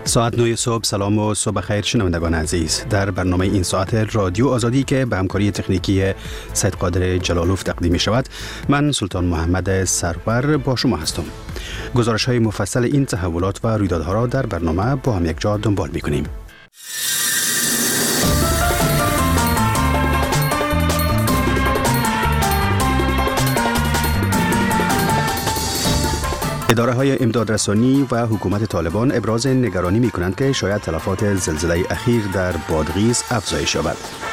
ساعت 9 صبح. سلام و صبح خیر شنوندگان عزیز. در برنامه این ساعت رادیو آزادی که به همکاری تکنیکی سید قادر جلالوف تقدیم می شود، من سلطان محمد سرور با شما هستم. گزارش های مفصل این تحولات و رویدادها را در برنامه با هم یک جا دنبال می کنیم. اداره های امدادرسانی و حکومت طالبان ابراز نگرانی می کنند که شاید تلفات زلزله اخیر در بادغیس افزایش یابد.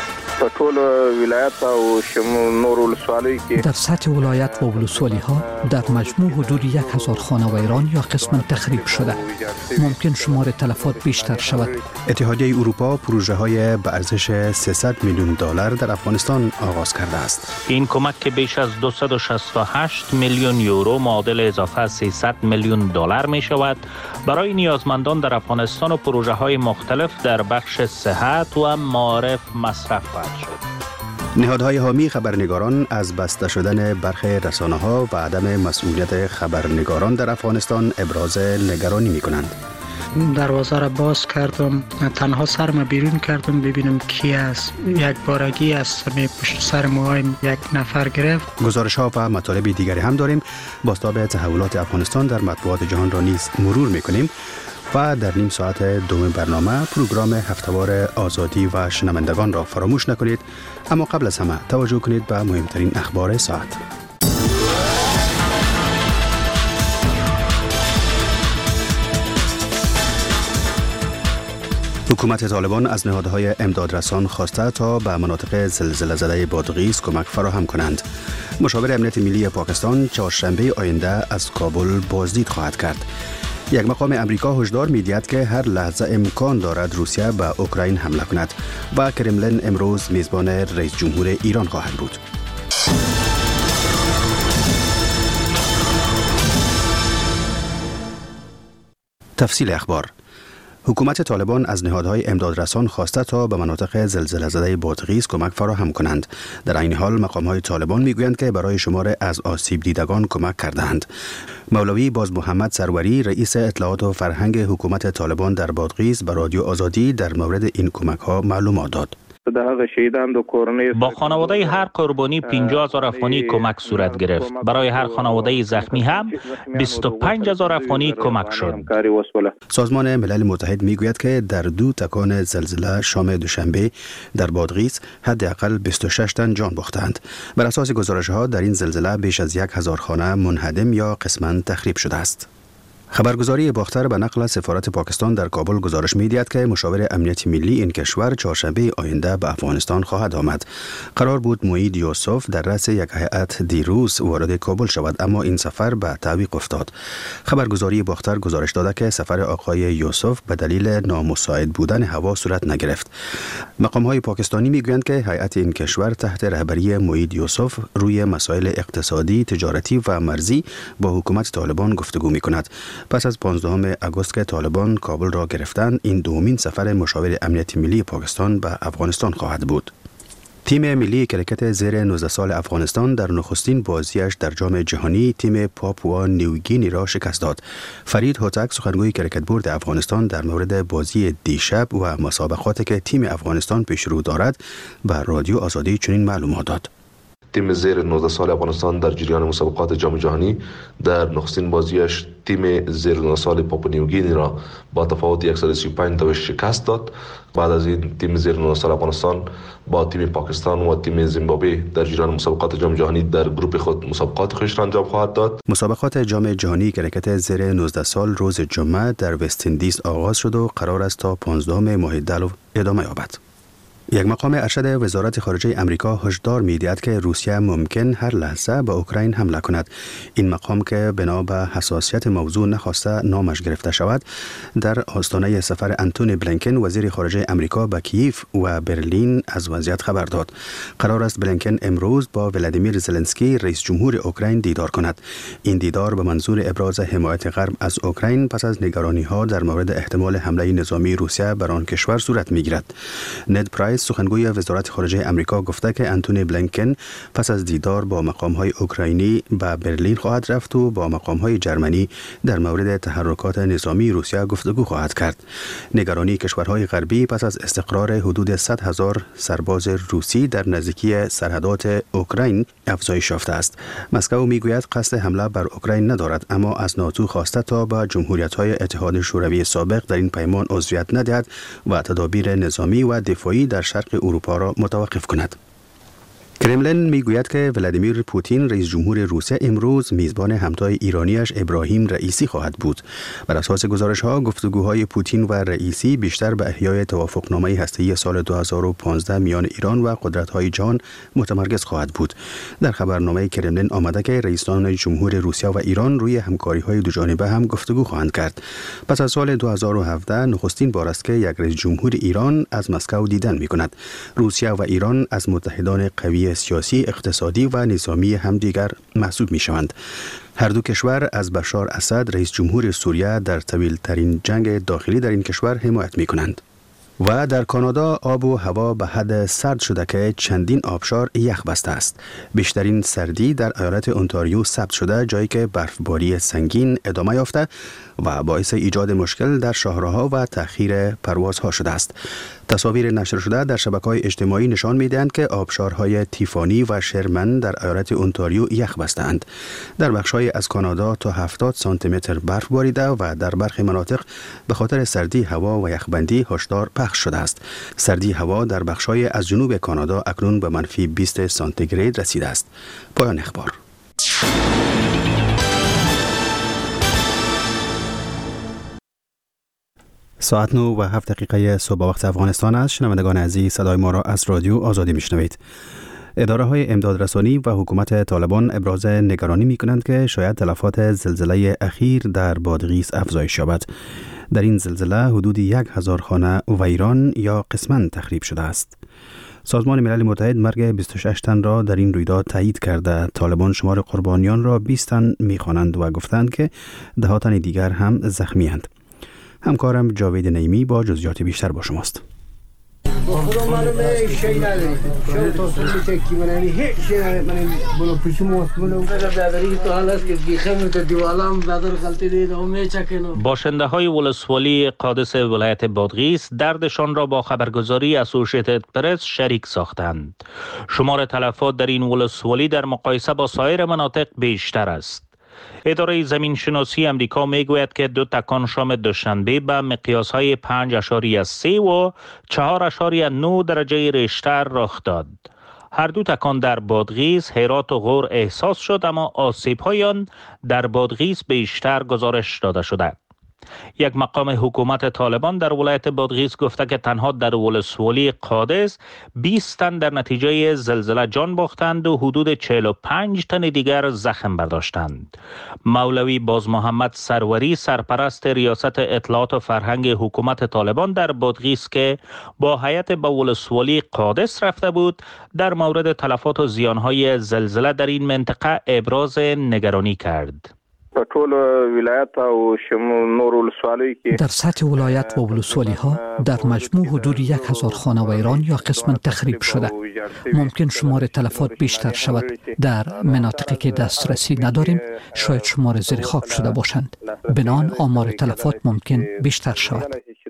در سطح ولایت و ولسوالی ها در مجموع حدود 1000 خانه ویران یا قسما تخریب شده. ممکن شمار تلفات بیشتر شود. اتحادیه اروپا پروژه های به ارزش 300 میلیون دلار در افغانستان آغاز کرده است. این کمک که بیش از 268 میلیون یورو معادل اضافه 300 میلیون دلار می شود برای نیازمندان در افغانستان و پروژه های مختلف در بخش صحت و معارف مصرف خواهد شد. نهادهای حامی خبرنگاران از بسته شدن برخی رسانه‌ها و عدم مسئولیت خبرنگاران در افغانستان ابراز نگرانی می‌کنند. دروازه را باز کردم، تنها سرم بیرون کردم ببینم کی است. یک بارگی از پشت سر موهایم یک نفر گرفت. گزارش‌ها و مطالب دیگری هم داریم. بازتاب تحولات افغانستان در مطبوعات جهان را نیز مرور می‌کنیم. و در نیم ساعت دوم برنامه پروگرام هفته‌وار آزادی و شنوندگان را فراموش نکنید. اما قبل از همه توجه کنید به مهمترین اخبار ساعت. حکومت طالبان از نهادهای امدادرسان خواسته تا به مناطق زلزله زده بادغیس کمک فراهم کنند. مشاور امنیت ملی پاکستان چهارشنبه آینده از کابل بازدید خواهد کرد. یک مقام امریکا هشدار می‌دهد که هر لحظه امکان دارد روسیه به اوکراین حمله کند و کرملین امروز میزبان رئیس جمهور ایران خواهد بود. تفصیل اخبار. حکومت طالبان از نهادهای امدادرسان خواسته تا به مناطق زلزله زده بادغیس کمک فراهم کنند. در این حال مقام‌های طالبان میگویند که برای شمار از آسیب دیدگان کمک کردند. مولوی باز محمد سروری رئیس اطلاعات و فرهنگ حکومت طالبان در بادغیس به رادیو آزادی در مورد این کمک‌ها معلومات داد. با خانواده هر قربانی 50,000 افغانی کمک صورت گرفت. برای هر خانواده زخمی هم 25,000 افغانی کمک شد. سازمان ملل متحد میگوید که در 2 تکان زلزله شام دوشنبه در بادغیس حداقل 26 تن جان باختند. بر اساس گزارش‌ها در این زلزله بیش از 1000 خانه منهدم یا قسماً تخریب شده است. خبرگزاری باختر به نقل سفارت پاکستان در کابل گزارش می‌دهد که مشاور امنیت ملی این کشور چهارشنبه آینده به افغانستان خواهد آمد. قرار بود موید یوسف در رأس یک هیئت دیروز وارد کابل شود، اما این سفر به تعویق افتاد. خبرگزاری باختر گزارش داده که سفر آقای یوسف به دلیل نامساعد بودن هوا صورت نگرفت. مقام‌های پاکستانی می‌گویند که هیئت این کشور تحت رهبری موید یوسف روی مسائل اقتصادی، تجارتی و مرزی با حکومت طالبان گفتگو می‌کند. پس از 15 آگوست که طالبان کابل را گرفتند، این دومین سفر مشاور امنیت ملی پاکستان به افغانستان خواهد بود. تیم ملی کرکت زیر 19 سال افغانستان در نخستین بازیش در جام جهانی تیم پاپوا نیوگینی را شکست داد. فرید هوتک سخنگوی کرکت بورد افغانستان در مورد بازی دیشب و مسابقاتی که تیم افغانستان پیش رو دارد به رادیو آزادی چنین معلومات داد. تیم زیر 19 سال افغانستان در جریان مسابقات جام جهانی در نخستین بازیش تیم زیر 19 سال پاپوا نیوگینی را با تفاوت 135 تا شکست داد. بعد از این تیم زیر 19 سال افغانستان با تیم پاکستان و تیم زیمبابوه در جریان مسابقات جام جهانی در گروه خود مسابقات خود را انجام خواهد داد. مسابقات جام جهانی کرکت زیر 19 سال روز جمعه در وست اندیز آغاز شد و قرار است تا 15 ماه دی ادامه یابد. یک مقام ارشد وزارت خارجه امریکا هشدار می‌دهد که روسیه ممکن هر لحظه به اوکراین حمله کند. این مقام که بنا به حساسیت موضوع نخواسته نامش گرفته شود، در آستانه سفر انتونی بلینکن وزیر خارجه امریکا به کیف و برلین از وضعیت خبر داد. قرار است بلینکن امروز با ولادیمیر زلنسکی رئیس جمهور اوکراین دیدار کند. این دیدار به منظور ابراز حمایت غرب از اوکراین پس از نگرانی‌ها در مورد احتمال حمله نظامی روسیه بر آن کشور صورت می‌گیرد. نed پرایس وایس سخنگوی وزارت خارجه امریکا گفته که انتونی بلینکن پس از دیدار با مقام‌های اوکراینی به برلین خواهد رفت و با مقام‌های جرمنی در مورد تحرکات نظامی روسیه گفتگو خواهد کرد. نگرانی کشورهای غربی پس از استقرار حدود 100,000 سرباز روسی در نزدیکی سرحدات اوکراین افزایش یافته است. مسکو میگوید قصد حمله بر اوکراین ندارد، اما از ناتو خواسته تا به جمهوریت‌های اتحاد شوروی سابق در این پیمان عضویت ندهد و تدابیر نظامی و دفاعی در شرق اروپا را متوقف کند. کرملین میگوید که ولادیمیر پوتین رئیس جمهور روسیه امروز میزبان همتای ایرانیش ابراهیم رئیسی خواهد بود. بر اساس گزارش‌ها گفتگوهای پوتین و رئیسی بیشتر به احیای توافقنامه هسته‌ای سال 2015 میان ایران و قدرت‌های جهان متمرکز خواهد بود. در خبرنامه کرملین آمده که رئیسان جمهور روسیه و ایران روی همکاری‌های دوجانبه هم گفتگو خواهند کرد. پس از سال 2017 نخستین بار است که یک رئیس جمهور ایران از مسکو دیدن می‌کند. روسیه و ایران از متحدان قوی سیاسی، اقتصادی و نظامی همدیگر محسوب می شوند. هر دو کشور از بشار اسد رئیس جمهور سوریه در طویل‌ترین جنگ داخلی در این کشور حمایت می کنند. و در کانادا آب و هوا به حد سرد شده که چندین آبشار یخ بسته است. بیشترین سردی در ایالت اونتاریو ثبت شده، جایی که برفباری سنگین ادامه یافته و باعث ایجاد مشکل در شاهراه‌ها و تأخیر پروازها شده است. تصاویر نشر شده در شبکه‌های اجتماعی نشان می‌دهند که آبشارهای تیفانی و شرمن در ایالت اونتاریو یخ بسته‌اند. در بخش‌های از کانادا تا 70 سانتی متر برف باریده و در برخی مناطق به خاطر سردی هوا و یخبندی هشدار پخش شده است. سردی هوا در بخش‌های از جنوب کانادا اکنون به منفی 20 سانتیگراد رسیده است. پایان اخبار. ساعت 9:07 صبح وقت افغانستان است. شنوندگان عزیز، صدای ما را از رادیو آزادی میشنوید. اداره های امدادرسانی و حکومت طالبان ابراز نگرانی می کنند که شاید تلفات زلزله اخیر در بادغیس افزایش یابد. در این زلزله حدود 1000 خانه ویران یا قسماً تخریب شده است. سازمان ملل متحد مرگ 26 تن را در این رویداد تایید کرده. طالبان شمار قربانیان را 20 تن می‌خوانند و گفتند که 10 تن دیگر هم زخمی اند. همکارم جاوید نعیمی با جزئیات بیشتر با شماست. باشنده های ولسوالی قادس ولایت بادغیس دردشان را با خبرگزاری اسوشیتد پرس شریک ساختند. شمار تلفات در این ولسوالی در مقایسه با سایر مناطق بیشتر است. اداره زمین شناسی امریکا میگوید که 2 تکان شام دوشنبه به مقیاس‌های 5.3 و 4.9 درجه ریشتر رخ داد. هر 2 تکان در بادغیس، هرات و غور احساس شد، اما آسیب‌های آن در بادغیس بیشتر گزارش داده شده. یک مقام حکومت طالبان در ولایت بادغیس گفته که تنها در ولسوالی قادس 20 تن در نتیجه زلزله جان باختند و حدود 45 تن دیگر زخم برداشتند. مولوی باز محمد سروری، سرپرست ریاست اطلاعات و فرهنگ حکومت طالبان در بادغیس که با هیئت به ولسوالی قادس رفته بود، در مورد تلفات و زیانهای زلزله در این منطقه ابراز نگرانی کرد. در سطح ولایت و ولسوالی ها در مجموع حدود 1000 خانه ویران یا قسماً تخریب شده. ممکن شمار تلفات بیشتر شود. در مناطقی که دسترسی نداریم شاید شمار زیر خاک شده باشند. بنابراین آمار تلفات ممکن بیشتر شود.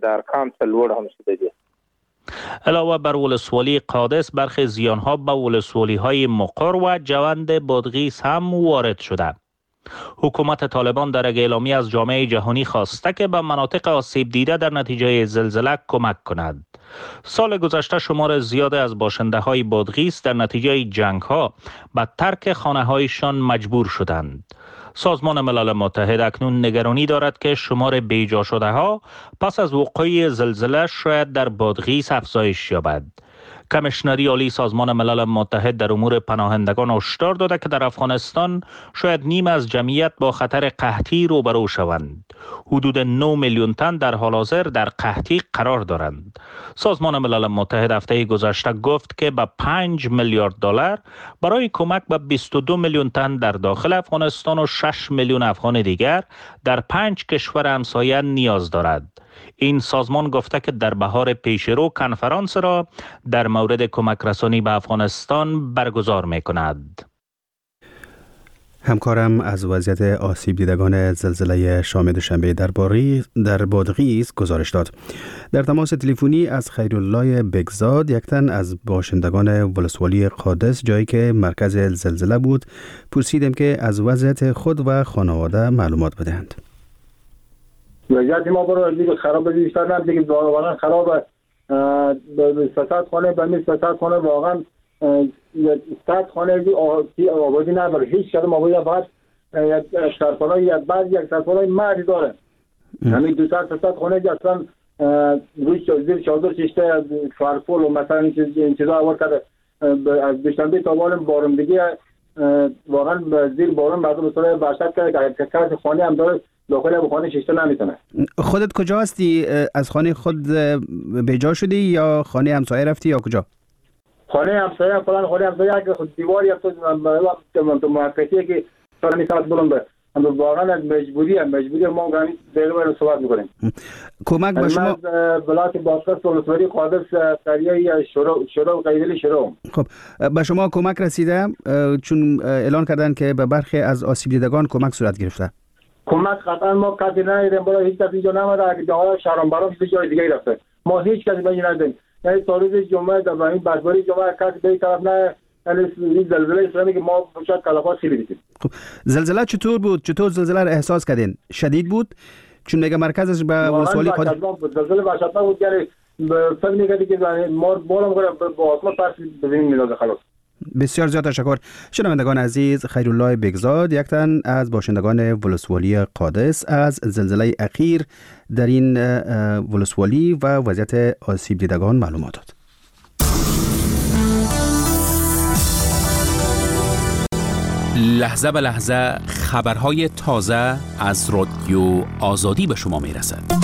علاوه بر ولسوالی قادس، برخی زیانها به ولسوالی های مقر و جوند بادغیس هم وارد شده. حکومت طالبان در یک اعلامیه از جامعه جهانی خواسته که به مناطق آسیب دیده در نتیجه زلزله کمک کند. سال گذشته شمار زیادی از باشنده های بادغیس در نتیجه جنگ ها به ترک خانه هایشان مجبور شدند. سازمان ملل متحد اکنون نگرانی دارد که شمار بیجا شده ها پس از وقوع زلزله شاید در بادغیس افزایش یابد. کمیشنری عالی سازمان ملل متحد در امور پناهندگان هشدار داده که در افغانستان شاید نیم از جمعیت با خطر قحطی روبرو شوند. حدود 9 میلیون تن در حال حاضر در قحطی قرار دارند. سازمان ملل متحد هفته گذشته گفت که به 5 میلیارد دلار برای کمک به 22 میلیون تن در داخل افغانستان و 6 میلیون افغان دیگر در 5 کشور همسایه نیاز دارد. این سازمان گفته که در بهار پیشرو کنفرانس را در مورد کمک رسانی به افغانستان برگزار می کند. همکارم از وضعیت آسیب دیدگان زلزله شام دوشنبه در بادغیس گزارش داد. در تماس تلفنی از خیرالله بگزاد، یک تن از باشندگان ولسوالی قادس، جایی که مرکز زلزله بود، پرسیدم که از وضعیت خود و خانواده معلومات بدهند. وضعیت ما برای دیگه خراب بیشتر نه، دیگه واقعا خرابه. به 100 خانه به 100 خانه واقعا 100 خانه آبادی نداره، هیچ کدوم آبادی فقط یک سرپالای یک سرپالای مردی داره. همین 200 خانه که اصلا روی زیر چادر شیشته فرفول و مثلا این چیزا آورد کرده. از دوشنبه تا بارم دیگه واقعا زیر بارم مردم بسیار وحشت کرده که کسی خانه هم داره داخل خانه شیشته نمیتونه. خودت کجا هستی؟ از خانه خود بیجا شدی یا خانه همسایه رفتی یا کجا؟ خانه همسایه فلان خانه همسایه که دیواری تو موقعیتیه که سر میسات بلنده. اما واقعا از مجبوری ما گامی دیگه رو صحبت میکنیم. کمک به شما بلاک باسکس ولسوالی قادس قریه شروع قیدلی شروع. خب به شما کمک رسیده؟ چون اعلان کردن که به برخی از آسیب دیدگان کمک صورت گرفته. کمک قطعا ما کسی ندیدیم، برای هیچ کسی اینجا نماده. اگه جاهای شهرام برام جای دیگه رفته، ما هیچ کسی به اینجا ندیدیم. یعنی تاریخ جمعه در این بازباری جمعه کسی به این طرف نه. یعنی زلزله اسلامی که ما شاید کلافات خیلی دیدیم. خب زلزله چطور بود؟ چطور زلزله رو احساس کردین؟ شدید بود؟ چون میگه مرکزش به ولسوالی قادس زلزله وحشتناک بود. یعنی فکر می‌کردی که ما بالا با آسمان پس ببینیم میلاد خلاص. بسیار زیاد تشکر. شنوندگان عزیز، خیرالله بگزاد، یک تن از باشندگان ولسوالی قادس، از زلزله اخیر در این ولسوالی و وضعیت آسیب دیدگان معلومات داد. لحظه به لحظه خبرهای تازه از رادیو آزادی به شما میرسد.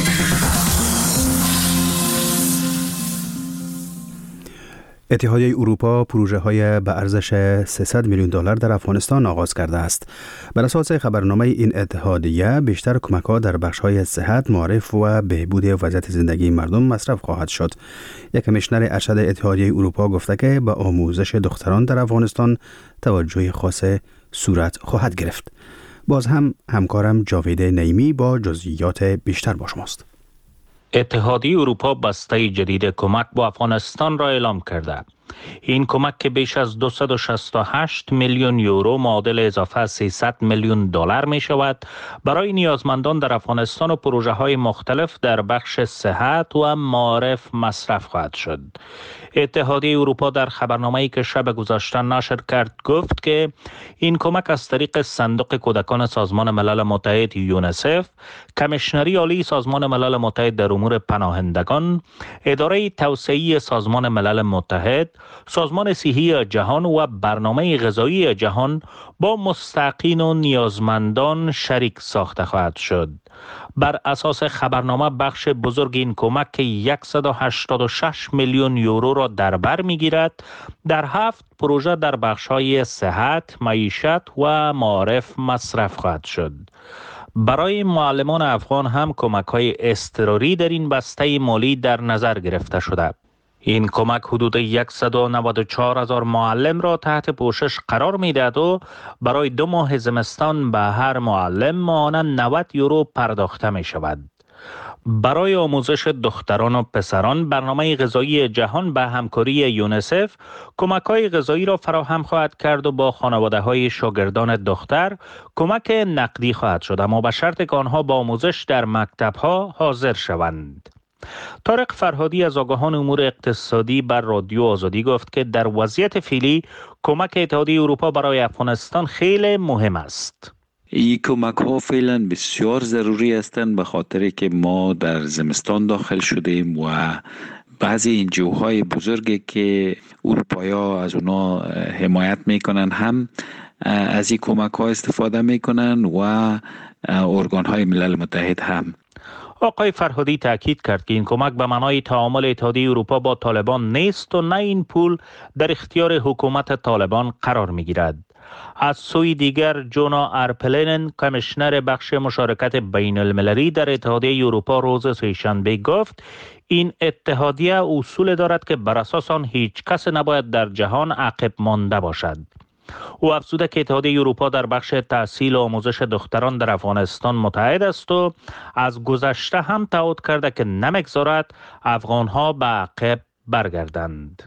اتحادیه اروپا پروژه‌های به ارزش 300 میلیون دلار در افغانستان آغاز کرده است. بر اساس خبرنامه این اتحادیه، بیشتر کمک‌ها در بخش‌های صحت، معارف و بهبود وضعیت زندگی مردم مصرف خواهد شد. یک کمیشنر ارشد اتحادیه اروپا گفته که به آموزش دختران در افغانستان توجه خاص صورت خواهد گرفت. باز هم همکارم جاوید نعیمی با جزئیات بیشتر با شماست. اتحادیه اروپا بسته جدید کمک با افغانستان را اعلام کرده. این کمک که بیش از 268 میلیون یورو معادل اضافه 300 میلیون دلار می شود، برای نیازمندان در افغانستان و پروژه های مختلف در بخش صحت و معارف مصرف خواهد شد. اتحادیه اروپا در خبرنامه‌ای که شب گذشته نشر کرد گفت که این کمک از طریق صندوق کودکان سازمان ملل متحد یونسف، کمیشنری عالی سازمان ملل متحد در امور پناهندگان، اداره توسعه‌ای سازمان ملل متحد، سازمان صحی جهان و برنامه غذایی جهان با مستحقین و نیازمندان شریک ساخته خواهد شد. بر اساس خبرنامه بخش بزرگ این کمک که 186 میلیون یورو را در بر می‌گیرد، در 7 پروژه در بخش‌های صحت، معیشت و معارف مصرف خواهد شد. برای معلمان افغان هم کمک‌های اضطراری در این بسته مالی در نظر گرفته شده. این کمک حدود 194,000 معلم را تحت پوشش قرار می‌دهد و برای 2 ماه زمستان به هر معلم ماهانه 90 یورو پرداخته می شود. برای آموزش دختران و پسران، برنامه غذایی جهان به همکاری یونسف کمک‌های غذایی را فراهم خواهد کرد و با خانواده‌های شاگردان دختر کمک نقدی خواهد شد، اما به شرط که آنها با آموزش در مکتب‌ها حاضر شوند. طارق فرهادی از آگاهان امور اقتصادی بر رادیو آزادی گفت که در وضعیت فعلی کمک اتحادیه اروپا برای افغانستان خیلی مهم است. این کمک ها فعلا بسیار ضروری هستند، به خاطر که ما در زمستان داخل شدیم و بعضی این جوهای بزرگی که اروپایا از اونا حمایت میکنن هم از این کمک ها استفاده میکنن و ارگان های ملل متحد هم. آقای فرهادی تاکید کرد که این کمک به معنای تعامل اتحادیه اروپا با طالبان نیست و نه این پول در اختیار حکومت طالبان قرار میگیرد. از سوی دیگر جونا ارپلینن کمیشنر بخش مشارکت بین المللی در اتحادیه اروپا روز سه‌شنبه گفت این اتحادیه اصول دارد که بر اساس آن هیچ کس نباید در جهان عقب مانده باشد. او افزود که اتحادیه اروپا در بخش تحصیل و آموزش دختران در افغانستان متحد است و از گذشته هم تعهد کرده که نمیگذارد افغانها به عقب برگردند.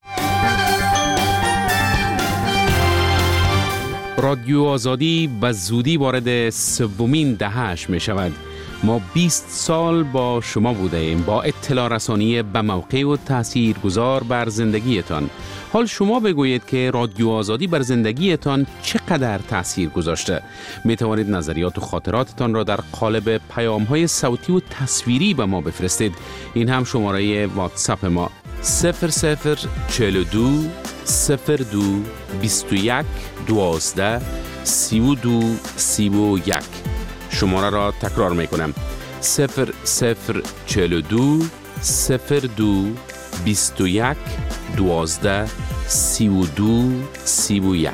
رادیو آزادی به زودی وارد سومین دهه‌اش می شود. ما 20 سال با شما بوده ایم، با اطلاع رسانی به موقع و تاثیرگذار بر زندگیتان. حال شما بگویید که رادیو آزادی بر زندگیتان چقدر تاثیر گذاشته. می توانید نظریات و خاطراتتان را در قالب پیام‌های صوتی و تصویری به ما بفرستید. این هم شماره واتساپ ما 0042 02 21 12 32 31. شماره را تکرار می کنم 0042 02 21 12 32 31.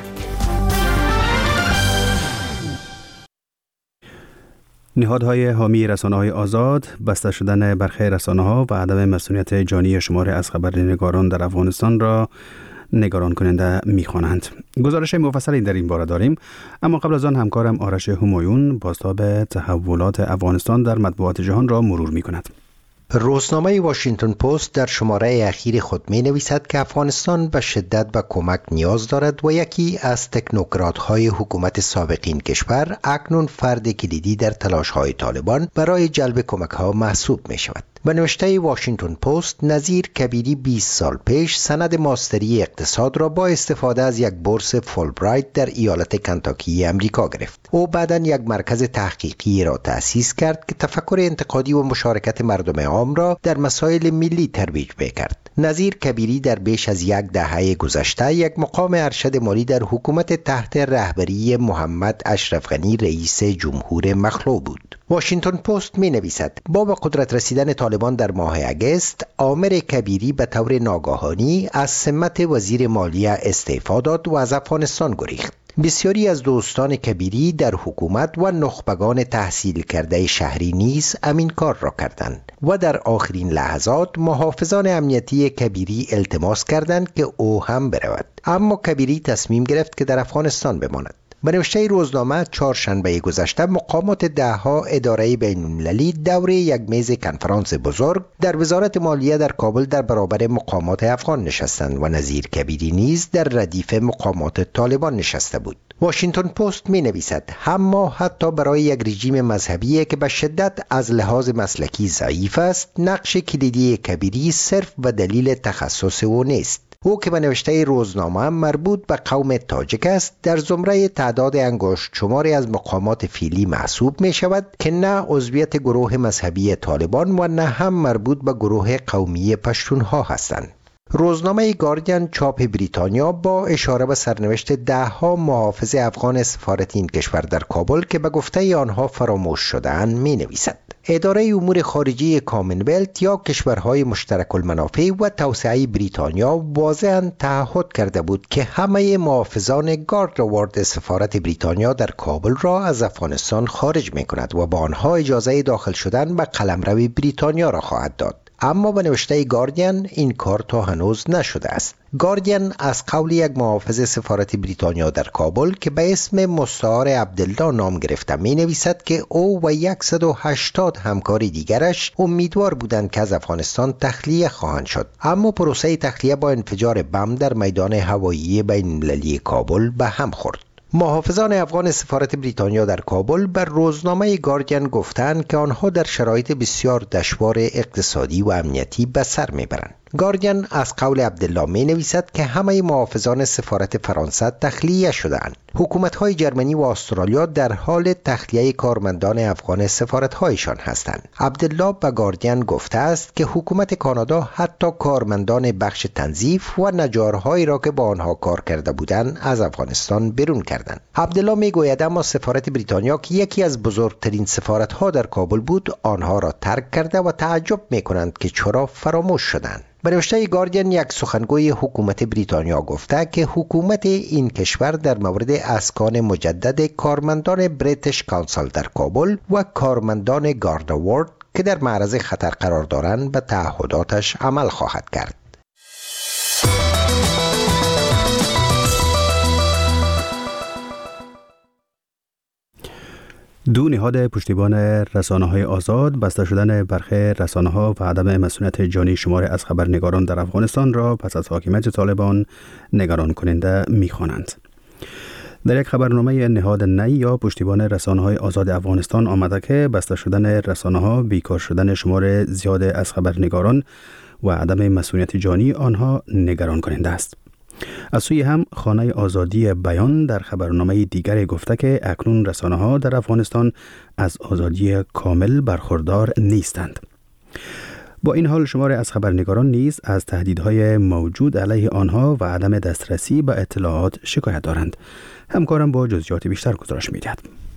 نهادهای حامی رسانه‌های آزاد، بسته شدن برخی رسانه‌ها و عدم مسئولیت جانی شمار از خبرنگاران در افغانستان را نگران کننده می‌خوانند. گزارش مفصلی در این باره داریم، اما قبل از آن همکارم آرش همایون بازتاب تحولات افغانستان در مطبوعات جهان را مرور می‌کند. روزنامه واشنگتن پست در شماره اخیر خود می نویسد که افغانستان به شدت به کمک نیاز دارد و یکی از تکنوکرات‌های حکومت سابق این کشور اکنون فرد کلیدی در تلاش‌های طالبان برای جلب کمک‌ها محسوب می شود. به نوشته واشنگتن پست، نظیر کبیری 20 سال پیش سند ماستری اقتصاد را با استفاده از یک بورس فولبرایت در ایالت کنتاکی امریکا گرفت. او بعداً یک مرکز تحقیقی را تأسیس کرد که تفکر انتقادی و مشارکت مردم عام را در مسائل ملی ترویج کرد. نظیر کبیری در بیش از یک دهه گذشته یک مقام ارشد مالی در حکومت تحت رهبری محمد اشرف غنی رئیس جمهور مخلوع بود. واشنگتن پست می نویسد با به قدرت رسیدن طالبان در ماه اگست، عامر کبیری به طور ناگهانی از سمت وزیر مالیه استعفا داد و از افغانستان گریخت. بسیاری از دوستان کبیری در حکومت و نخبگان تحصیل کرده شهری نیز همین کار را کردند و در آخرین لحظات محافظان امنیتی کبیری التماس کردند که او هم برود، اما کبیری تصمیم گرفت که در افغانستان بماند. به نوشته روزنامه، چهارشنبه گذشته مقامات دهها اداره بین‌المللی دور یک میز کنفرانس بزرگ در وزارت مالیه در کابل در برابر مقامات افغان نشستند و نظیر کبیری نیز در ردیف مقامات طالبان نشسته بود. واشنگتن پست می نویسد اما حتی برای یک رژیم مذهبی که به شدت از لحاظ مسلکی ضعیف است، نقش کلیدی کبیری صرف و دلیل تخصص او نیست. او که به نوشته روزنامه مربوط به قوم تاجک است، در زمره تعداد انگشت شماری از مقامات فعلی محسوب می شود که نه عضویت گروه مذهبی طالبان و نه هم مربوط به گروه قومی پشتونها هستند. روزنامه گاردین چاپ بریتانیا با اشاره به سرنوشت دهها محافظ افغان سفارت این کشور در کابل که به گفته آنها فراموش شده‌اند می نویسد اداره امور خارجه کامنولت یا کشورهای مشترک المنافع و توسعه بریتانیا واضحاً تعهد کرده بود که همه محافظان گاردوارد سفارت بریتانیا در کابل را از افغانستان خارج می کند و با آنها اجازه داخل شدن به قلمرو بریتانیا را خواهد داد. اما به نوشته گاردین این کار تا هنوز نشده است. گاردین از قول یک محافظ سفارت بریتانیا در کابل که به اسم مستعار عبدالله نام گرفته می نویسد که او و 180 همکار دیگرش امیدوار بودند که از افغانستان تخلیه خواهند شد، اما پروسه تخلیه با انفجار بم در میدان هوایی بین‌المللی کابل به هم خورد. محافظان افغان سفارت بریتانیا در کابل بر روزنامه گاردین گفتند که آنها در شرایط بسیار دشوار اقتصادی و امنیتی به سر میبرند. گاردین از قول عبدالله می نویسد که همه محافظان سفارت فرانسه تخلیه شدند. حکومت‌های جرمنی و استرالیا در حال تخلیه کارمندان افغان سفارت‌هایشان هستند. عبدالله به گاردین گفته است که حکومت کانادا حتی کارمندان بخش تنظیف و نجارهایی را که با آنها کار کرده بودند از افغانستان بیرون کردند. عبدالله می گوید اما سفارت بریتانیا که یکی از بزرگترین سفارت‌ها در کابل بود، آنها را ترک کرده و تعجب می کنند که چرا فراموش شدند. به نوشته گاردین یک سخنگوی حکومت بریتانیا گفته که حکومت این کشور در مورد اسکان مجدد کارمندان بریتیش کانسل در کابل و کارمندان گارد وارد که در معرض خطر قرار دارند به تعهداتش عمل خواهد کرد. دو نهاد پشتیبان رسانه‌های آزاد بسته شدن برخی رسانه‌ها و عدم مسئولیت جانی شمار از خبرنگاران در افغانستان را پس از حاکمیت طالبان نگران کننده می‌خوانند. در یک خبرنامه نهاد نی یا پشتیبان رسانه‌های آزاد افغانستان آمده که بسته شدن رسانه‌ها، بیکار شدن شمار زیاد از خبرنگاران و عدم مسئولیت جانی آنها نگران کننده است. از سوی هم خانه آزادی بیان در خبرنامه دیگر گفته که اکنون رسانه‌ها در افغانستان از آزادی کامل برخوردار نیستند. با این حال شمار از خبرنگاران نیز از تهدیدهای موجود علیه آنها و عدم دسترسی به اطلاعات شکایت دارند. همکارم با جزئیات بیشتر گزارش می‌دهد.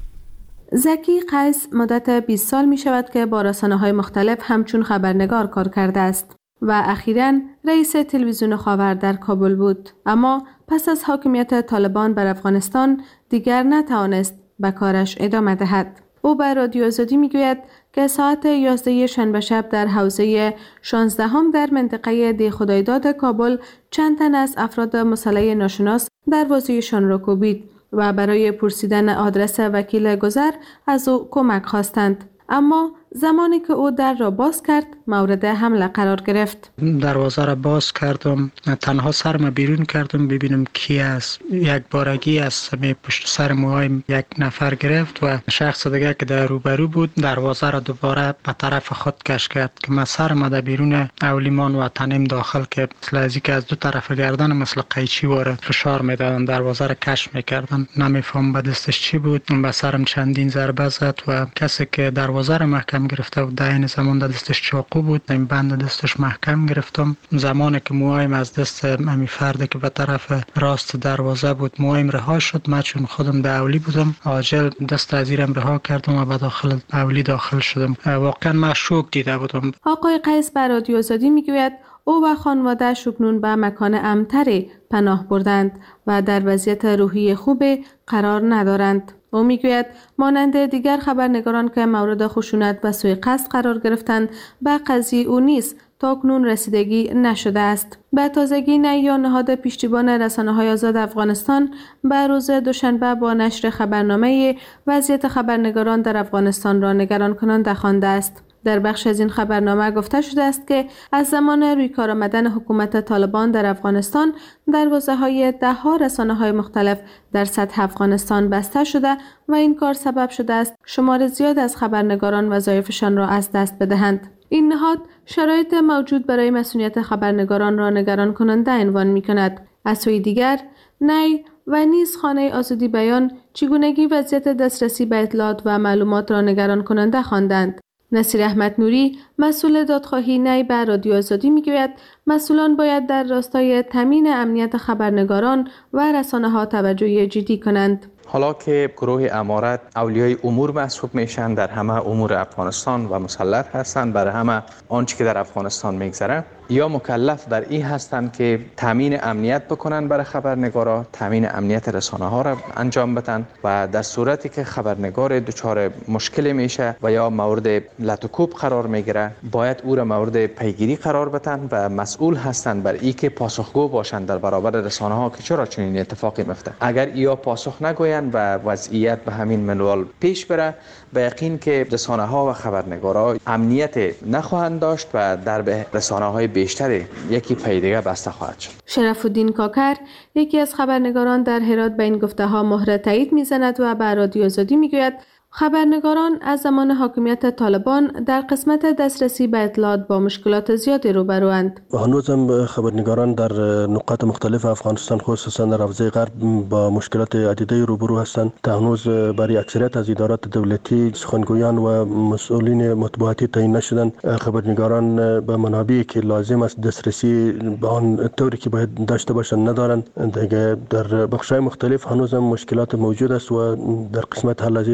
زکی قیس مدت 20 سال می شود که با رسانه‌های مختلف همچون خبرنگار کار کرده است و اخیراً رئیس تلویزیون خاور در کابل بود. اما پس از حاکمیت طالبان بر افغانستان دیگر نتوانست به کارش ادامه دهد. او به رادیو آزادی میگوید که ساعت 11 شنبه شب در حوزه 16 در منطقه دی خدایداد کابل چند تن از افراد مسلح ناشناس دروازه‌شان را کوبید و برای پرسیدن آدرس وکیل گذر از او کمک خواستند. اما زمانی که او در را باز کرد مورد حمله قرار گرفت. دروازه را باز کردم، تنها سرم بیرون کردم ببینم کی است. یک بارگی از پشت سر موهایم یک نفر گرفت و شخص دیگه که در روبرو بود دروازه را دوباره به طرف خود کش کرد که من سرم در بیرون اولیمان و تنم داخل که مثل که از دو طرف گردن مثل قیچی وارد فشار میدادن، دروازه را کش میکردن. نمیفهم به دستش چی بود. به سرم چندین ضربه زد و کسی که دروازه را محکم گرفته و در این زمان دستش چاقو بود، این بند دستش محکم گرفتم. زمانی که موهایم از دست امی فرد که به طرف راست دروازه بود موهایم رها شد، من چون خودم در اولی بودم عاجل دست از زیرم رها کردم و به داخل اولی داخل شدم. واقعا من شوک دیده بودم. آقای قیس بر رادیو آزادی میگوید او و خانواده شکنون به مکان امن‌تری پناه بردند و در وضعیت روحی خوب قرار ندارند. او میگوید مانند دیگر خبرنگاران که مورد خشونت و سوء قصد قرار گرفتند به قضیه او نیز تاکنون رسیدگی نشده است. به تازگی نی یا نهاد پشتیبان رسانه‌های آزاد افغانستان به روز دوشنبه با نشر خبرنامه وضعیت خبرنگاران در افغانستان را نگران کننده خوانده است. در بخش از این خبرنامه گفته شده است که از زمان روی کار آمدن حکومت طالبان در افغانستان دروازه‌های ده‌ها رسانه‌های مختلف در سطح افغانستان بسته شده و این کار سبب شده است شمار زیاد از خبرنگاران وظایفشان را از دست بدهند. این نهاد شرایط موجود برای مسئولیت خبرنگاران را نگران کننده عنوان می‌کند. از سوی دیگر نی و نیز خانه آزادی بیان چگونگی وضعیت دسترسی به اطلاعات و معلومات را نگران کننده خواندند. نصیر احمد نوری مسئول دادخواهی نی به رادیو آزادی میگوید مسئولان باید در راستای تامین امنیت خبرنگاران و رسانه‌ها توجه جدی کنند. حالا که گروه امارت اولیای امور محسوب میشن، در همه امور افغانستان و مسلط هستند، برای همه آنچه که در افغانستان میگذره، یا مکلف بر این هستند که تامین امنیت بکنن برای خبرنگارا، تامین امنیت رسانه ها را انجام بدن و در صورتی که خبرنگار دچار مشکل میشه و یا مورد لطوکوب قرار میگیره باید او را مورد پیگیری قرار بدن و مسئول هستند بر این که پاسخگو باشند در برابر رسانه ها که چرا چنین اتفاقی میفته. اگر یا پاسخ نگویند و وضعیت به همین منوال پیش بره، به یقین که رسانه ها و خبرنگارا امنیت نخواهند داشت و در به رسانه های بیشتر یکی پای دیگه بسته خواهد شد. شرف الدین کاکر یکی از خبرنگاران در هرات به این گفته ها مهر تایید میزند و به رادیو آزادی میگوید خبرنگاران از زمان حاکمیت طالبان در قسمت دسترسی به اطلاعات با مشکلات زیادی روبروند. هنوز هم خبرنگاران در نقاط مختلف افغانستان خصوصا در حوزه غرب با مشکلات عدیده روبرو هستند. تا هنوز برای اکثریت از ادارات دولتی سخنگویان و مسئولین مطبوعاتی تعیین نشدند. خبرنگاران به منابعی که لازم است دسترسی به آن طوری که باید داشته باشند ندارند. دیگه در بخش‌های مختلف هنوز هم مشکلات موجود است و در قسمت حل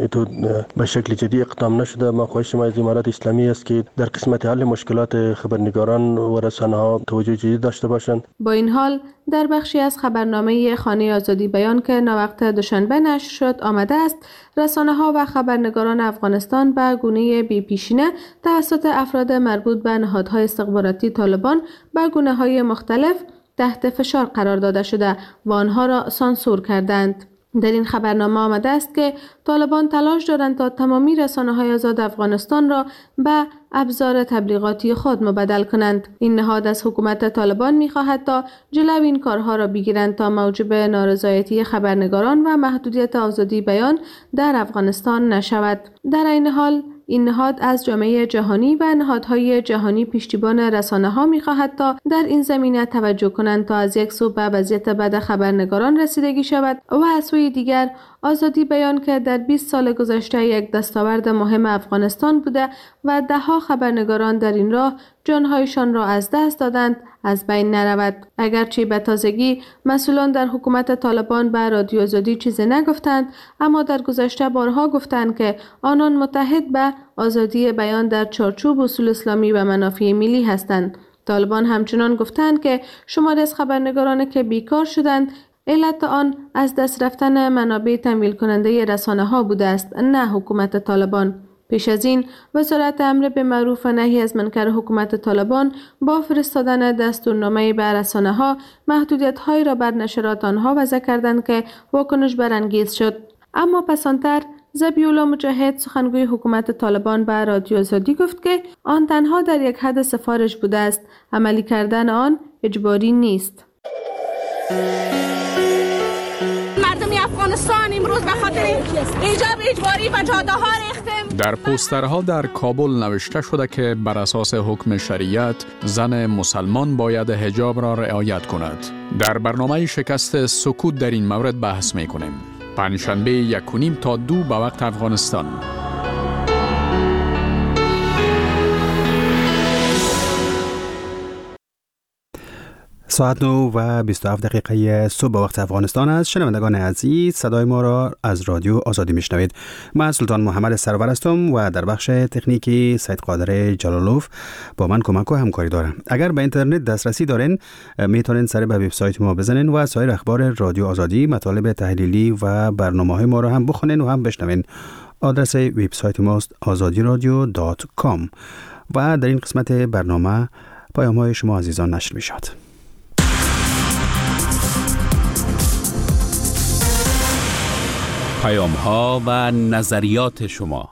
ایتو به شکل جدی اقدام نشده. ما خواهش ما از امارت اسلامی است که در قسمت حل مشکلات خبرنگاران و رسانه‌ها توجه جدی داشته باشند. با این حال در بخشی از خبرنامه خانه آزادی بیان که ناوقت دوشنبه نشر شد آمده است رسانه‌ها و خبرنگاران افغانستان به گونه بی‌پیشینه توسط افراد مربوط به نهادهای استخباراتی طالبان به گونه‌های مختلف تحت فشار قرار داده شده و آنها را سانسور کردند. در این خبرنامه آمده است که طالبان تلاش دارند تا تمامی رسانه‌های آزاد افغانستان را به ابزار تبلیغاتی خود مبدل کنند. این نهاد از حکومت طالبان می‌خواهد تا جلو این کارها را بگیرند تا موجب نارضایتی خبرنگاران و محدودیت آزادی بیان در افغانستان نشود. در این حال این نهاد از جامعه جهانی و نهادهای جهانی پشتیبان رسانه‌ها می‌خواهد تا در این زمینه توجه کنند تا از یک سو به وضعیت بد خبرنگاران رسیدگی شود و از سوی دیگر آزادی بیان که در 20 سال گذشته یک دستاورد مهم افغانستان بوده و ده‌ها خبرنگاران در این راه جانهایشان را از دست دادند از بین نرود. اگرچه به تازگی مسئولان در حکومت طالبان به رادیو آزادی چیزی نگفتند، اما در گذشته بارها گفتند که آنان متحد به آزادی بیان در چارچوب اصول اسلامی و منافع ملی هستند. طالبان همچنان گفتند که شماری از خبرنگاران که بیکار شدند علت آن از دست رفتن منابع تمویل کننده رسانه ها بوده است، نه حکومت طالبان. پیش از این وزارت امر به معروف و نهی از منکر حکومت طالبان با فرستادن دستورنامه به رسانه ها محدودیت هایی را بر نشرات آنها وضع کردند که واکنش برانگیز شد. اما پسانتر ذبیح‌الله مجاهد سخنگوی حکومت طالبان به رادیو آزادی گفت که آن تنها در یک حد سفارش بوده است، عملی کردن آن اجباری نیست. مردم افغانستان امروز به خاطر ایجاب اجباری و جاده ها ریختیم. در پوسترها در کابل نوشته شده که بر اساس حکم شریعت زن مسلمان باید حجاب را رعایت کند. در برنامه شکست سکوت در این مورد بحث می‌کنیم. پنجشنبه 1:30 تا 2 به وقت افغانستان. ساعت 9:27 صبح به وقت افغانستان است. شنوندگان عزیز، صدای ما را از رادیو آزادی میشنوید. من سلطان محمد سرور هستم و در بخش تکنیکی سید قادر جلالوف با من کمک و همکاری دارم. اگر به اینترنت دسترسی دارین میتونین سر به وبسایت ما بزنین و سایر اخبار رادیو آزادی، مطالب تحلیلی و برنامه‌های ما را هم بخونین و هم بشنوین. آدرس وبسایت ماست azadiradio.com و در این قسمت برنامه پیام‌های شما عزیزان نشر میشود. پیام‌ها و نظریات شما.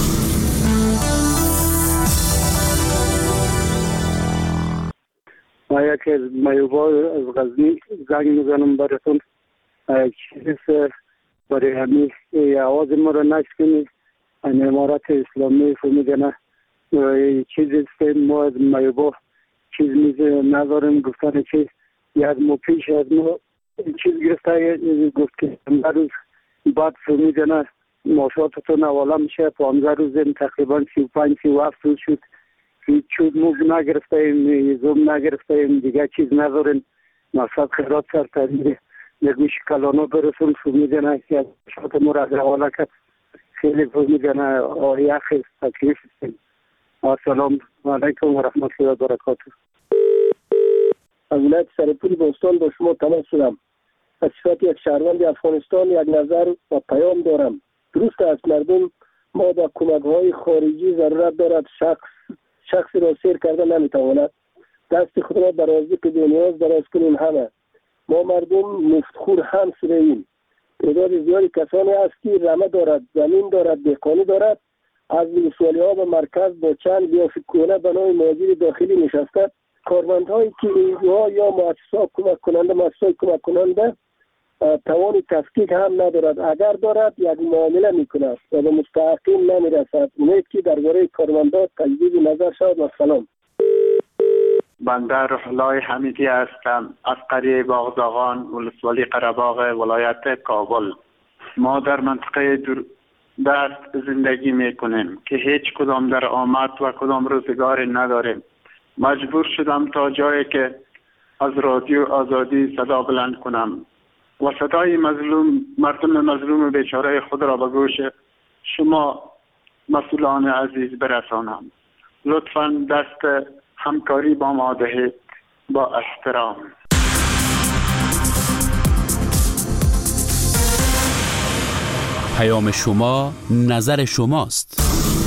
ما یک مایوبا از غزنی زنگ میزنم براتون، چیزی برای همین آواز ما را نشکنید. امارت اسلامی فهمیدن چیزی است ما از مایوبا چیز نداریم. گفتن که یک ماه پیش از ما چیز گرفته گفت که روز بعد فهمیدن ماشاتتون حواله میشه. 15 روز تقریبا 35-37 روز شد هیچ چیز موز نگرفتیم، زوم نگرفتیم، دیگه چیز نداریم. مقصد خیرات سر ترید نگوش کلانا برسون فهمیدن که ماشات ما را حواله کرد. خیلی فهمیدن یخ تکلیف است. السلام علیکم و رحمت الله و برکاته. از ولایت سرپول بوستان با شما تماس شدم. از صفت یک شهروند افغانستان یک نظر و پیام دارم. درست است مردم ما با کمک‌های خارجی ضرورت دارد. شخص را سیر کرده نمیتواند. دست خود را برازی که نیاز دراز کنیم. همه ما مردم مفتخور هم شده‌ایم. تعداد زیادی کسانی است که رمه دارد، زمین دارد، دهقانی دارد. از ولسوالی‌ها به مرکز با چند بیافکونه بنای مهاجر داخلی نشسته. کارمندهایی که اینجاها یا مؤسسات کمک کننده توان تفکیک هم ندارد. اگر دارد یک معامله میکند و به مستحقین نمیرسد. امید که درباره کارمندان تجدید نظر شود. و سلام. بنده روح‌الله حمیدی هستم از قریه باغداغان، ولسوالی قره‌باغ، ولایت کابل. ما در منطقه دست زندگی میکنیم که هیچ کدام در آمد و کدام روزگار نداریم. مجبور شدم تا جایی که از رادیو آزادی صدا بلند کنم و صدای مردم مظلوم بیچاره خود را به گوش شما مسئولان عزیز برسانم. لطفاً دست همکاری با ما دهید. با احترام. پیام شما نظر شماست.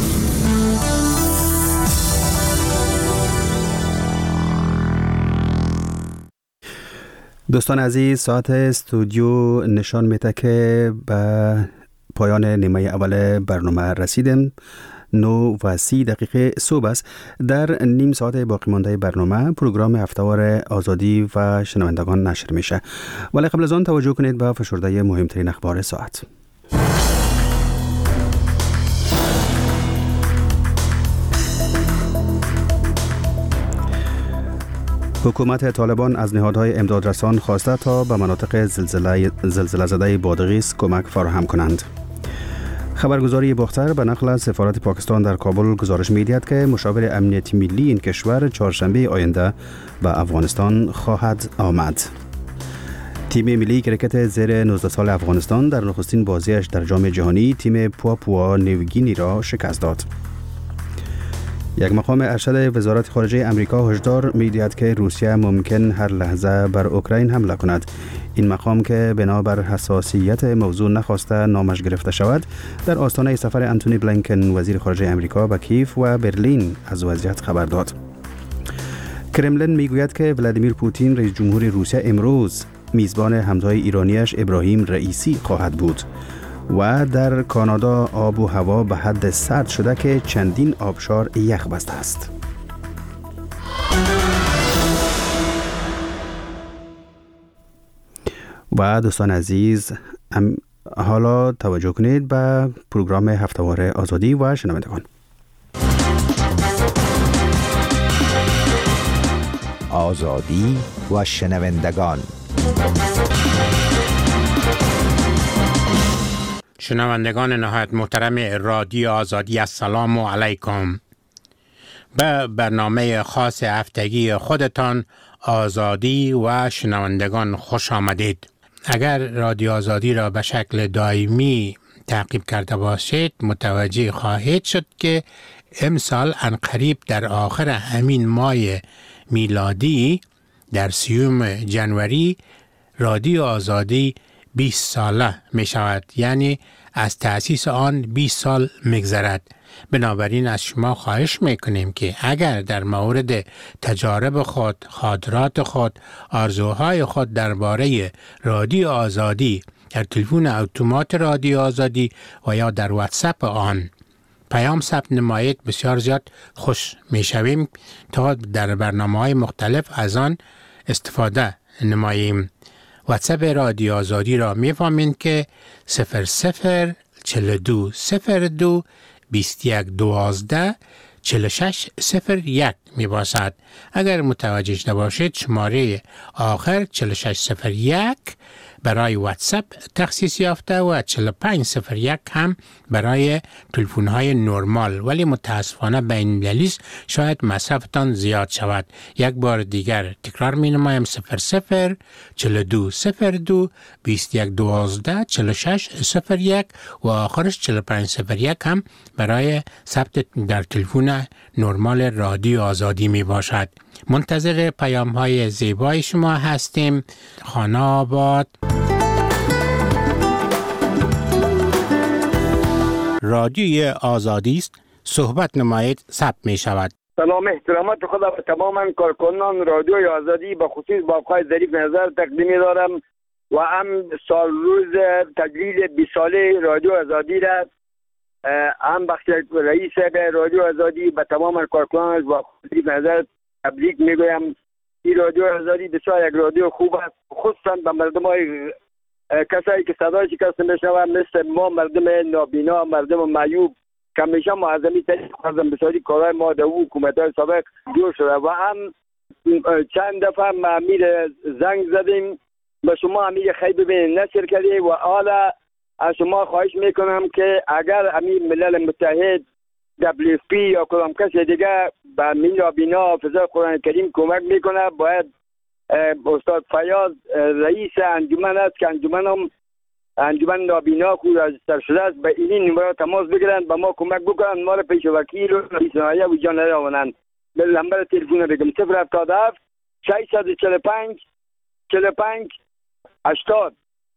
دوستان عزیز، ساعت استودیو نشان میده که به پایان نیمه اول برنامه رسیدیم. 9:30 صبح است. در نیم ساعت باقی مانده برنامه پروگرام هفته‌وار آزادی و شنوندگان نشر میشه، ولی قبل از آن توجه کنید به فشرده مهمترین اخبار ساعت. حکومت طالبان از نهادهای امدادرسان خواسته تا به مناطق زلزله زده بادغیس کمک فراهم کنند. خبرگزاری باختر به نقل از سفارت پاکستان در کابل گزارش می‌دهد که مشاور امنیتی ملی این کشور چهارشنبه آینده به افغانستان خواهد آمد. تیم ملی کرکت زیر 19 سال افغانستان در نخستین بازیش در جام جهانی تیم پاپوا نیوگینی را شکست داد. یک مقام ارشد وزارت خارجه امریکا هشدار می‌دهد که روسیه ممکن هر لحظه بر اوکراین حمله کند. این مقام که بنابر حساسیت موضوع نخواسته نامش گرفته شود، در آستانه سفر انتونی بلینکن وزیر خارجه امریکا به کیف و برلین از وضعیت خبر داد. کرملین میگوید که ولادیمیر پوتین رئیس جمهور روسیه امروز میزبان همتای ایرانیش ابراهیم رئیسی خواهد بود. و در کانادا آب و هوا به حد سرد شده که چندین آبشار یخ بسته است. و دوستان عزیز، حالا توجه کنید به پروگرام هفته‌وار آزادی و شنوندگان. آزادی و شنوندگان. شنوندگان نهایت محترم رادیو آزادی، السلام علیکم. به برنامه خاص هفتگی خودتان آزادی و شنوندگان خوش آمدید. اگر رادیو آزادی را به شکل دائمی تعقیب کرده باشید متوجه خواهید شد که امسال عنقریب در آخر همین ماه میلادی در 30 جنوری رادیو آزادی 20 ساله می شود، یعنی از تأسیس آن 20 سال می‌گذرد. بنابراین از شما خواهش میکنیم که اگر در مورد تجارب خود، خاطرات خود، آرزوهای خود درباره رادیو آزادی در تلفن اتومات رادیو آزادی و یا در واتساپ آن پیام ثبت نمایید، بسیار زیاد خوش میشویم تا در برنامه‌های مختلف از آن استفاده نماییم. واتساپ رادیو آزادی را میفهمید که 004202 2112 4601 می باشد. اگر متوجه نباشید شماره آخر 4601 برای واتساپ تخصیص یافته و 4501 هم برای تلفن‌های نرمال، ولی متاسفانه بین المللی شاید مصرفتان زیاد شود. یک بار دیگر تکرار می نمایم 004202 2112 4601 و آخرش 4501 هم برای ثبت در تلفن نرمال رادیو آزادی می باشد. منتظر پیام های زیبای شما هستیم. خانه آباد. رادیوی آزادی است. صحبت نمایید ثبت می شود. سلام احترامات خدا به تمام کارکنان رادیوی آزادی به خصوص با آقای ظریف نظر تقدیم دارم و هم سال روز تجلیل 20 ساله رادیو آزادی را هم بخش رئیس رادیو آزادی به تمام کارکنان با ظریف نظر تبریک میگویم. این رادیو آزادی بسیار یک رادیو خوب است، خصوصا به مردم های کسایی که صدای شکسته میشنوند مثل ما مردم نابینا، مردم معیوب که همیشه معظمی تاریخ خواستم بسیاری کارهای ما در حکومت های سابق جور شده و هم چند دفعه امیر زنگ زدیم به شما امیر خیلی ببینید نشر کردید و حالا از شما خواهش میکنم که اگر امیر ملل متحد WFP یا کدام کسی دیگه به امیر نابینا حافظه قرآن کریم کمک میکنه، باید استاد فیاض رئیس انجمن است که انجمن هم انجمن نابینا کو رجستر شده است به این نمره تماس بگیرند به ما کمک بکنند ما را پیش وکیل و رئیس نهایه و جا نیاورند. به نمبر تلفن بگم 077 645 45 80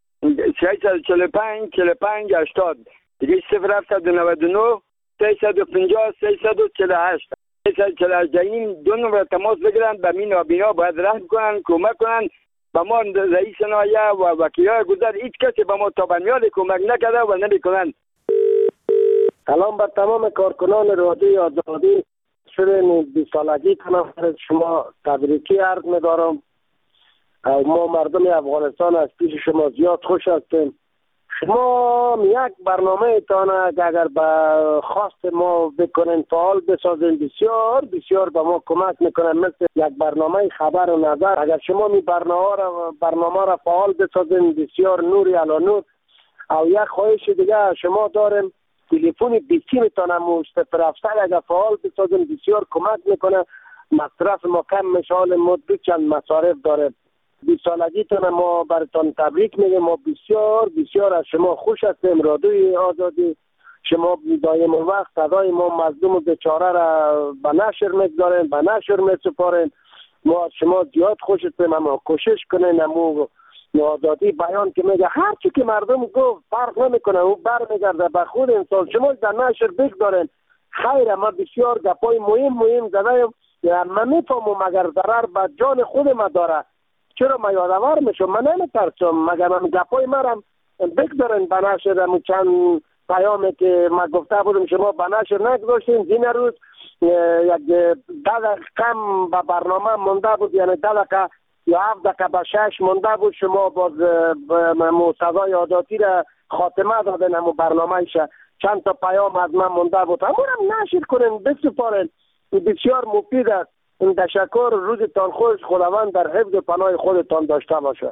645 45 80 دیگه 0799 350 348 348 این دو نمره تماس بگیرند به این نابینا باید رحم کنند کمک کنند به ما. رئیس نهایه و وکیلای گذر هیچ کسی به ما تا به میاد کمک نکرده و نمیکنند. سلام به تمام کارکنان رادیوی آزادی. شروع 20 سالگی کنم شما تبریکی عرض می‌دارم. ما مردم افغانستان از پیش شما زیاد خوش هستیم. شما یک برنامه تان اگر به خواست ما بکنین فعال بسازین بسیار بسیار به ما کمک میکنن، مثل یک برنامه خبر و نظر. اگر شما می برنامه را فعال بسازین بسیار نوری علی نور. او یک خواهش دیگه شما داریم، تلفن بیسی میتونم 077 اگر فعال بسازین بسیار کمک میکنه. مصرف ما کم میشه، ما دو چند مصارف داره. 20 سالگیتون ما براتون تبریک میگیم. ما بسیار بسیار از شما خوش هستیم. رادیوی آزادی شما دایم وقت صدای ما مظلوم و بیچاره را به نشر میگذارین، به نشر میسپارین. ما شما زیاد خوش هستیم. اما کوشش کنین امو آزادی بیان که میگه هر چی که مردم گفت فرق نمیکنه، او برمیگرده به خود انسان. شما در نشر بگذارین. خیر، ما بسیار گپای مهم زدیم. من میفهمم اگر ضرر به جان خود ما داره چرا ما یادآور میشم. من نمیترسم. مگر من گپای مرم بگذارین به نشر. چند پیامی که ما گفته بودم شما به نشر نگذاشتین. این روز یک 10 دقیقه کم به برنامه مونده بود، یعنی 10 دقیقه یا 7 دقیقه به 6 مونده بود. شما باز صدای عاداتی را خاتمه دادن همون برنامهش. چند تا پیام از من مونده بود، همون هم نشر کنین بسپارین. بسیار مفید است. این تشکر. روزتان خوش. خداوند در حفظ پناه خودتان داشته باشه.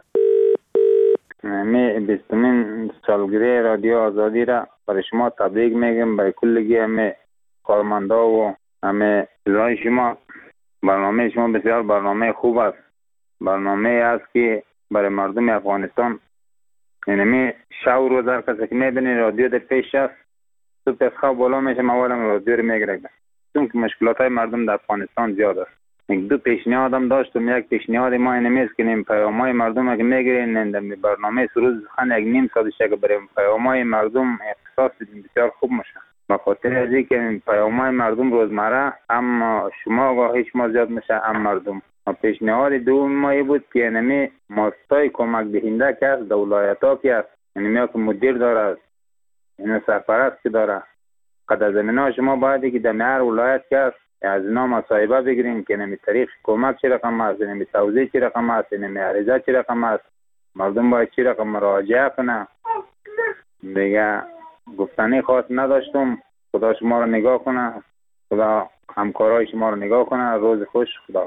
می 20مین سالگیری رادیو آزادی را برای شما تبریک میگم. برای کلگی همه کارمندا و همه اجرای شما. برنامه شما بسیار برنامه خوب است. برنامه است که برای مردم افغانستان، یعنی شب روز هر کسی که میبینی رادیو در پیش است، تو پس خواب بالا میشه موارم رادیو رو میگرده، چون که مشکلات های مردم در افغانستان زیاد است. یک دو پیشنهادم داشتم. یک پیشنهاد ما اینه است که این پیام‌های مردم اگه میگیرین در برنامه سروز خن یک نیم ساعت که برای پیام‌های مردم اختصاص بدیم بسیار خوب میشه. به خاطر از اینکه این پیام‌های مردم روزمره هم شما آگاهی شما زیاد میشه هم مردم. پیشنهاد دوم ما بود که یعنی ماستای کمک دهنده که از ولایت‌ها که است، یعنی که مدیر داره، یعنی سرپرست که داره، قدر زمینه شما باید که در هر ولایت که است از اینا مصاحبه بگیریم که نمی طریق کمک چی رقم است، نمی توضیح چی رقم است، نمی عریضه چی رقم است، مردم باید چی رقم مراجعه کنه. دیگه گفتنی خاص نداشتم. خدا شما رو نگاه کنه، خدا همکارای شما رو نگاه کنه. روز خوش. خدا.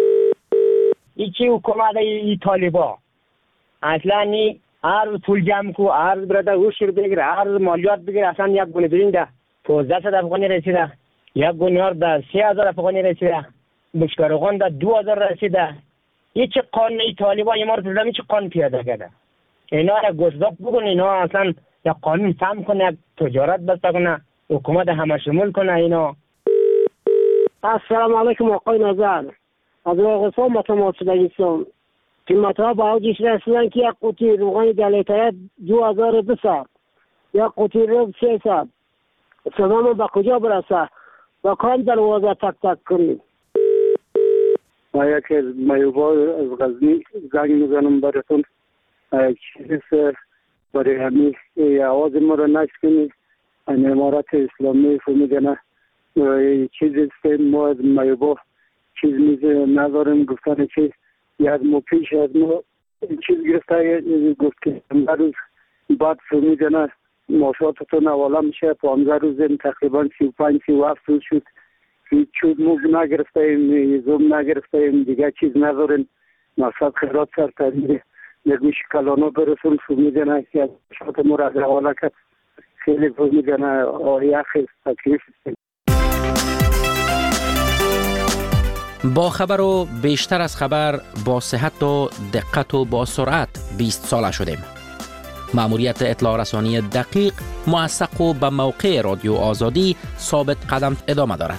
ایچی حکومت ای طالبا اصلا نی هر روز پول جمع کو، هر روز برده گوشت بگیره، هر روز مالیات بگیره. اصلا یک گونه برینده 1500 افغانی رسیده، یک گونیار ده 3000 افغانی رسیده، بشکارغان ده 2000 رسیده. هیچ قانونی طالبا ما رو دیدم، هیچ قانون پیاده کرده. اینا را گزداب بگن، اینا اصلا یک قانون فهم کنه، یک تجارت بسته کنه، حکومت همه شمول کنه. اینا السلام علیکم آقای نظر. از واقفان متماس شدگیستم. قیمت ها به اوجش رسیدن که یک قوطی روغن گلیتایت 2200، یک قوطی روب 300. صدامون به کجا برسه؟ با کام دروازه تک تک کنید. ما یکی از میوبا از غزنی زنگ میزنم براتون. چیزی برای همین آواز ما را نشکنید. امارت اسلامی فهمیدنه چیزی ما از میوبا چیز نداریم. گفتن که یک مو پیش از ما چیز گرفته، گفت که 15 روز بعد فهمیدنه ماشاتتون حواله میشه. 15 روز تقریبا 35-37 روز شد. هیچ چیز مو نگرفتیم، زوم نگرفتیم، دیگه چیز نداریم. مقصد خیرات سرتریده نگوش کلانا برسون فهمیدنه که ماشات ما را حواله کرد. خیلی فهمیدنه یخی تکلیف است. با خبر و بیشتر از خبر، با صحت و دقت و با سرعت 20 ساله شدیم. مأموریت اطلاع رسانی دقیق، موثق و به موقع رادیو آزادی ثابت قدم ادامه دارد.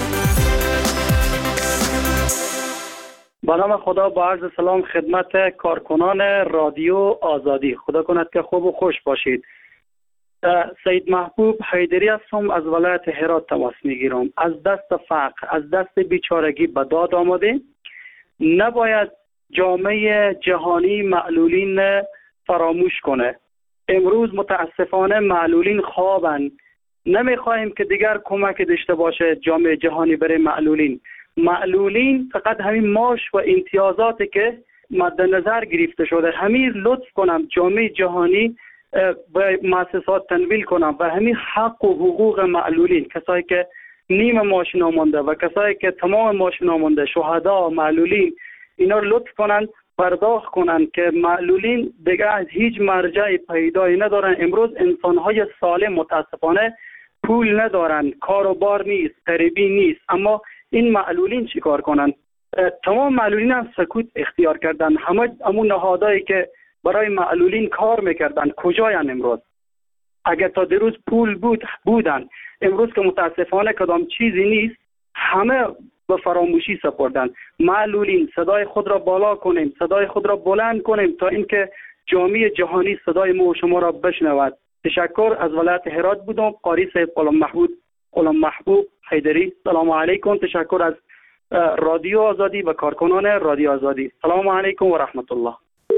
با نام خدا با عرض سلام خدمت کارکنان رادیو آزادی. خدا کند که خوب و خوش باشید. سید محبوب حیدری هستم، از ولایت هرات تماس میگیرم. از دست فقر، از دست بیچارگی به داد آمده. نباید جامعه جهانی معلولین فراموش کنه. امروز متاسفانه معلولین خوابن. نمیخواهیم که دیگر کمک داشته باشه جامعه جهانی برای معلولین. معلولین فقط همین معاش و امتیازاتی که مد نظر گرفته شده، همین لطف کنم جامعه جهانی به مؤسسات تنویل کنم و همین حق و حقوق معلولین، کسایی که نیم معاش نامونده و کسایی که تمام معاش نامونده، شهدا، معلولین، اینا رو لطف کنن پرداخت کنن که معلولین دیگه از هیچ مرجع پیدایی ندارن. امروز انسان‌های سالم متاسفانه پول ندارن، کار و بار نیست، غریبی نیست، اما این معلولین چی کار کنن؟ تمام معلولین هم سکوت اختیار کردن. همون نهادهایی که برای معلولین کار میکردن کجاین امروز؟ اگر تا دیروز پول بودن، امروز که متاسفانه کدام چیزی نیست، همه به فراموشی سپردن. معلولین صدای خود را بالا کنیم، صدای خود را بلند کنیم تا اینکه جامعه جهانی صدای ما و شما را بشنود. تشکر. از ولایت هرات بودم، قاری صاحب غلام محبوب حیدری. سلام علیکم. تشکر از رادیو آزادی و کارکنان رادیو آزادی. سلام علیکم و رحمت الله.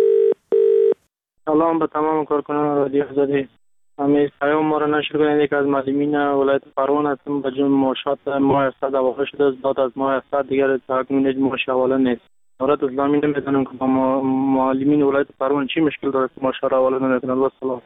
سلام به تمام کارکنان رادیو آزادی. همین پیام ما را نشر کنید که از معلمین ولایت پروان هستم. به جون معاشات ماه 100 واقع شده است. داد از ماه 100 دیگر تا اکنون هیچ معاش حواله نیست. دولت اسلامی نمیدونم که با معلمین ولایت پروان چی مشکل داره که معاش را حواله نمیکنند. و سلام.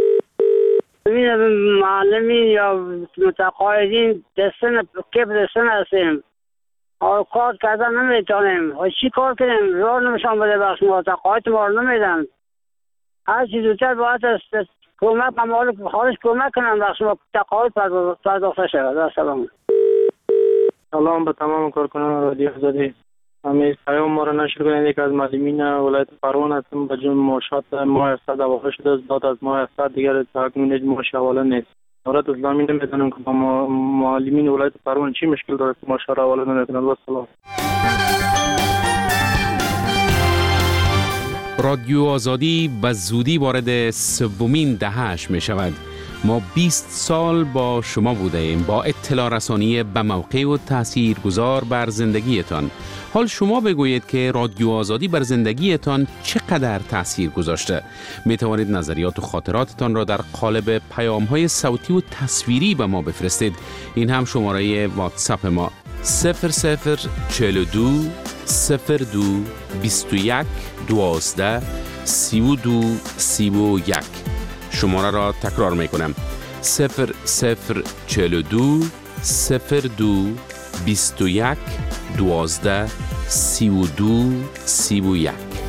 معلمین یا متقاعدین دستن هستیم. کار کردن نمیتونیم. چی کار کنیم؟ راه نمیشان بده بخش متقاعد ما رو نمیدن. هر چیز زودتر باید است کمک ممالک خارج کمک کنن بخش متقاعد پرداخته شود. سلام. سلام به تمام کارکنان رادیو آزادی. همین پیام ما را نشر کنید که از معلمین ولایت پروان هستم. به جون معاشات ماه 100 واقع شده است. داد از ماه 100 دیگر تا اکنون هیچ معاش حواله نیست. دولت اسلامی نمیدونم که با معلمین ولایت پروان چی مشکل داره که معاش را حواله نمیکنند. و سلام. رادیو آزادی به زودی وارد سومین دهه‌اش می شود. ما 20 سال با شما بوده ایم، با اطلاع رسانی به موقع و تاثیرگذار بر زندگیتان. حال شما بگویید که رادیو آزادی بر زندگیتان چقدر تاثیر گذاشته. می توانید نظریات و خاطراتتان را در قالب پیام‌های صوتی و تصویری به ما بفرستید. این هم شماره واتساپ ما 0042 02 21 12 32 31. شماره را تکرار می کنم 0042 02 21 12 32 31.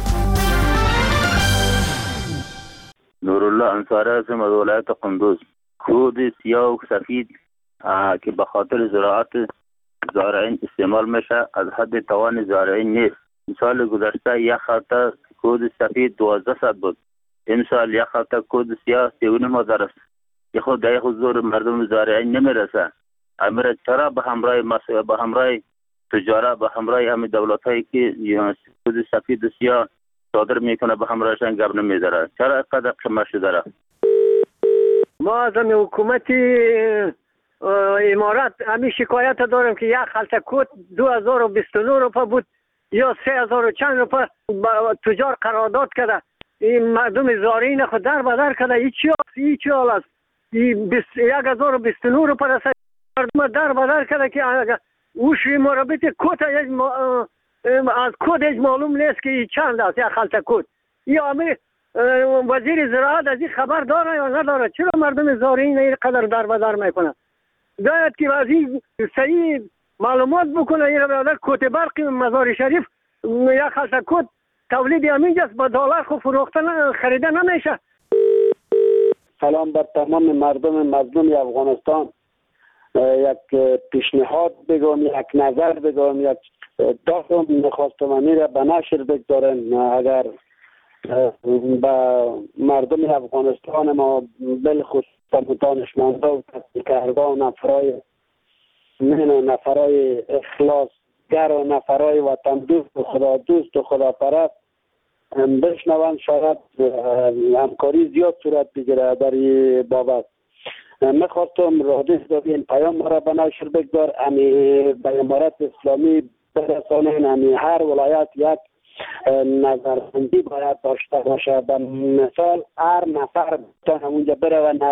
نورالله انصاری هستم از ولایت قندوز. کود سیاه و سفید که به خاطر زراعت زارعین استعمال میشه از حد توان زارعین نیست. سال گذشته یک هفته کود سفید 1200 بود. امسال یک هفته کود سیاه 3900 است. که خود در حضور مردم زارعین نمیرسه. امر چرا به همراه تجارت به همراه همین دولتایی که کود سفید و سیاه صادر میکنه به همراهشان گپ نمیداره؟ چرا اینقدر قیمت شده؟ ما از حکومت امارات همین شکایت دارم که یک خلطه کود 2029 روپا بود یا 3000 چند روپا تجار قرارداد کرده. این مردم زارعین خود در بدر کرده. هیچی حال است. 1029 روپا رسید. مردم در بدر کرده که اوش مربط کود از کود هیچ معلوم نیست که چند است یک خلطه کود. یا همه وزیر زراعت از این خبر داره یا نداره؟ چرا مردم زارعین اینقدر در بدر میکنه؟ باید که از این صحیح معلومات بکنه. این را به کود برقی مزار شریف یک خلطه کود تولید همینجاست، با دلار خو فروختن خریده نمیشه. سلام بر تمام مردم مظلوم افغانستان. یک پیشنهاد بگم، یک نظر بگم، یک داخل میخواستم را به نشر بگذارن. اگر به مردم افغانستان ما بالخصوص دانشمندا و تحصیلکردا و نفرای اخلاصگر و نفرای وطن دوست و خدا دوست و خدا پرست بشنوند، شاید همکاری زیاد صورت بگیره در این بابت. میخواستم رادیو آزادی این پیام را به نشر بگذار، به امارت اسلامی برسانین، هر ولایت یک نظربندی باید داشته باشه. به مثال هر نفر اونجا بره و